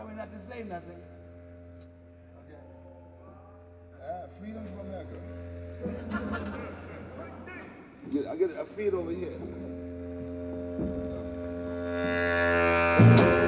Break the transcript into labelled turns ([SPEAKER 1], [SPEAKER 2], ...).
[SPEAKER 1] tell me not to say nothing.
[SPEAKER 2] Okay. Freedom's my mecca. I get a feed over here.